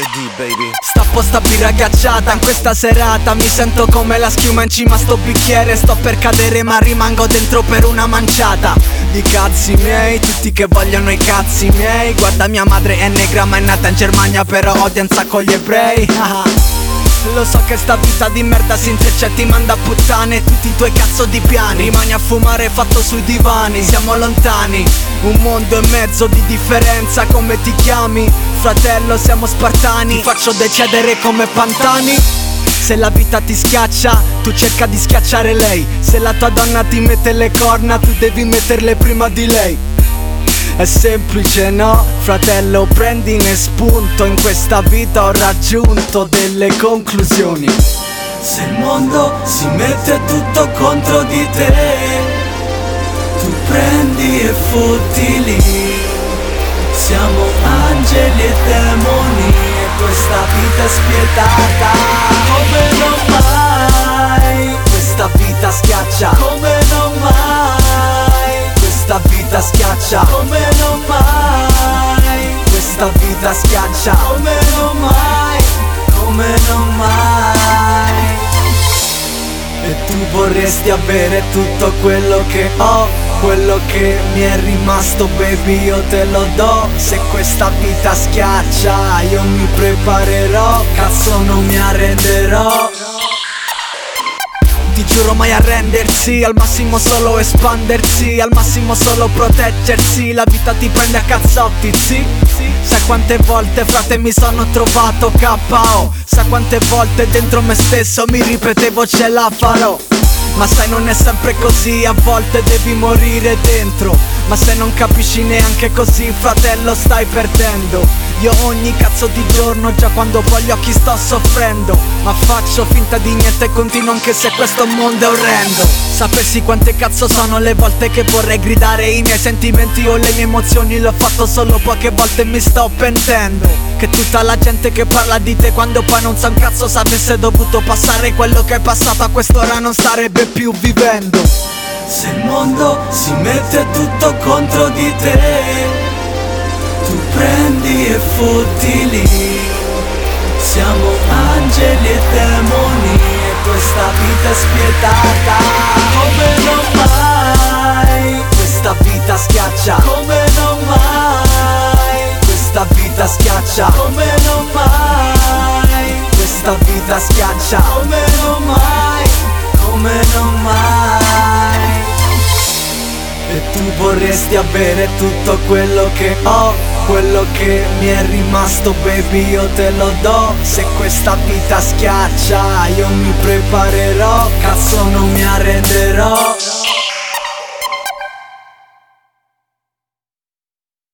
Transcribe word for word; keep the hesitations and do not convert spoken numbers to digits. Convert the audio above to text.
D, baby. Stappo sta birra ghiacciata in questa serata, mi sento come la schiuma in cima a sto bicchiere. Sto per cadere ma rimango dentro per una manciata di cazzi miei, tutti che vogliono i cazzi miei. Guarda mia madre è negra ma è nata in Germania, però odia un sacco gli ebrei. Lo so che sta vita di merda si intreccia e ti manda a puttane tutti i tuoi cazzo di piani. Rimani a fumare fatto sui divani, siamo lontani, un mondo e mezzo di differenza. Come ti chiami? Fratello, siamo spartani, ti faccio decedere come Pantani. Se la vita ti schiaccia, tu cerca di schiacciare lei. Se la tua donna ti mette le corna, tu devi metterle prima di lei. È semplice, no? Fratello, prendine spunto. In questa vita ho raggiunto delle conclusioni. Se il mondo si mette tutto contro di te, tu prendi e fotti lì. Siamo angeli e demoni e questa vita è spietata. Come non mai, questa vita schiaccia. Come non mai, questa vita schiaccia. Come non mai, questa vita schiaccia. Come non mai, come non mai. E tu vorresti avere tutto quello che ho, quello che mi è rimasto, baby, io te lo do. Se questa vita schiaccia, io mi preparerò, cazzo non mi arrenderò. Ti giuro mai arrendersi, al massimo solo espandersi, al massimo solo proteggersi. La vita ti prende a cazzotti, sì? Sai quante volte, frate, mi sono trovato K O. Sai quante volte dentro me stesso mi ripetevo ce la farò. Ma sai non è sempre così, a volte devi morire dentro. Ma se non capisci neanche così, fratello, stai perdendo. Io ogni cazzo di giorno, già quando poi gli occhi sto soffrendo, ma faccio finta di niente e continuo anche se questo mondo è orrendo. Sapessi quante cazzo sono le volte che vorrei gridare i miei sentimenti o le mie emozioni. L'ho fatto solo poche volte e mi sto pentendo. Che tutta la gente che parla di te quando poi non sa un cazzo, se avesse dovuto passare quello che è passato a quest'ora non starebbe più vivendo. Se il mondo si mette tutto contro di te, tu prendi e fotti lì. Siamo angeli e demoni e questa vita è spietata. Come non mai, questa vita schiaccia. Come non mai, questa vita schiaccia. Come non mai, questa vita schiaccia. Come non mai, come non mai. E tu vorresti avere tutto quello che ho, quello che mi è rimasto, baby, io te lo do. Se questa vita schiaccia, io mi preparerò, cazzo non mi arrenderò.